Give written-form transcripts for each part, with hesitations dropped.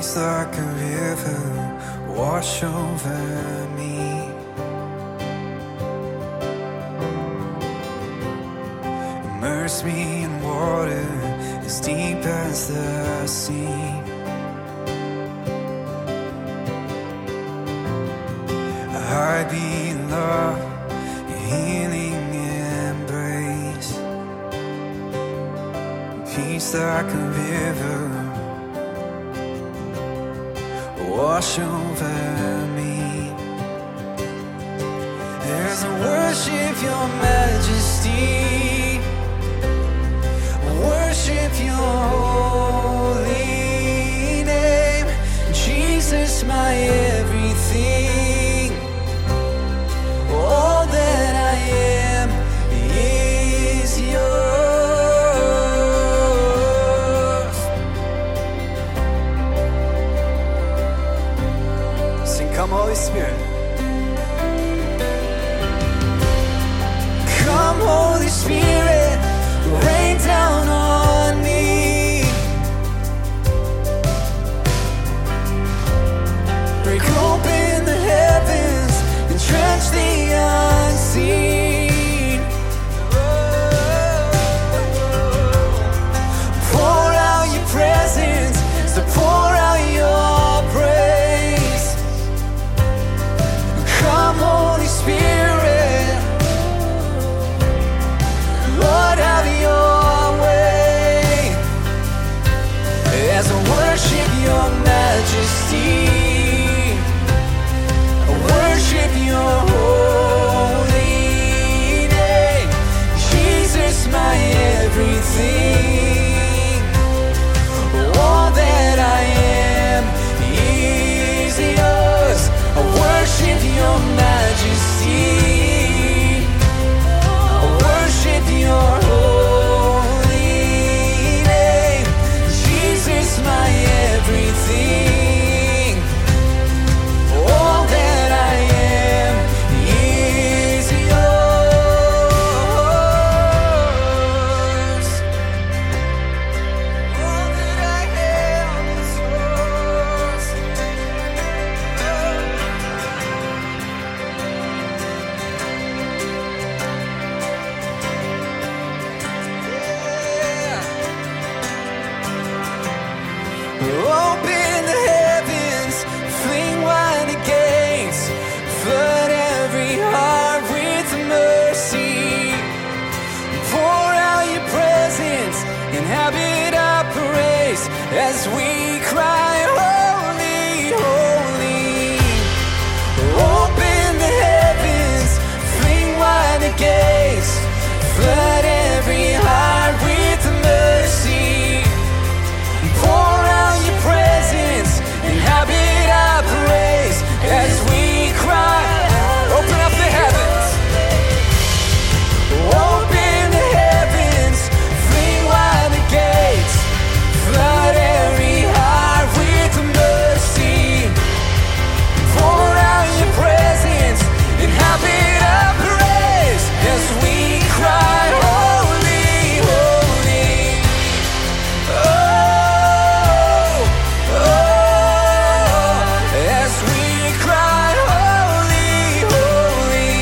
Peace like a river wash over me. Immerse me in water as deep as the sea. Hide me in love, your healing embrace. Peace like a river wash over me. As I worship your majesty, worship your holy name. Jesus, my everything, all that I am is yours. Sing, come Holy Spirit. Come Holy Spirit, rain down on me. Break open the heavens and drench the unseen. Pour out your presence, so pour out your praise. Come Holy Spirit, Lord, have your way. As I worship your majesty, I worship your holy name. Jesus, my everything, all that I am is yours. I worship your majesty, I worship your holy name. Jesus, my everything, all that I am is yours. All that I am is yours. Open the heavens, fling wide the gates, flood every heart with mercy. Pour out your presence, inhabit our praise as we cry, holy, holy. Open the heavens, fling wide the gates, flood every heart with mercy. Pour out your presence, inhabit our praise as we cry. Open up the heavens. Open the heavens, fling wide the gates, flood every heart with mercy. Pour out your presence, inhabit our praise as we cry, holy, holy. As we cry, holy, holy.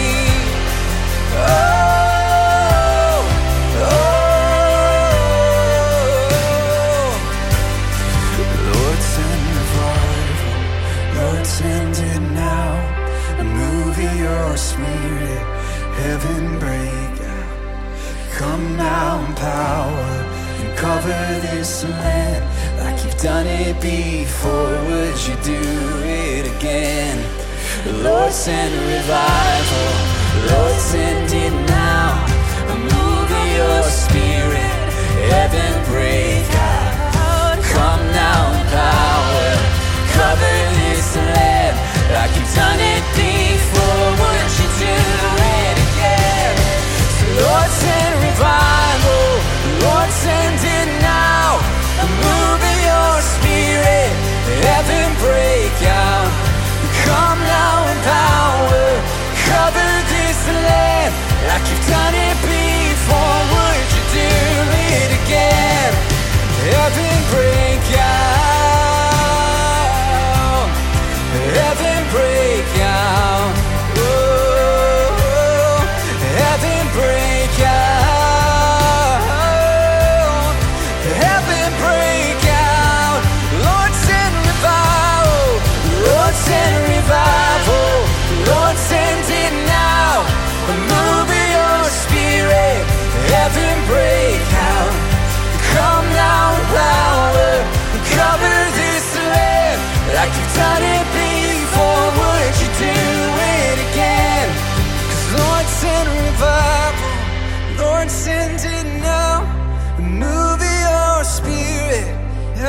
Lord, send revival, Lord, send it now. A move of your spirit, heaven break out. Come now in power and cover this land like you've done it before. Would you do it again? Lord, send revival, Lord, send it now. A move of your spirit, heaven break out. Come now in power, cover this land like you've done it before. Would you do it again? So Lord, send revival, Lord, send it now. A move of your spirit, heaven break out. Come now in power, cover this land like you've done it before. Would you do it again?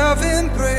heaven break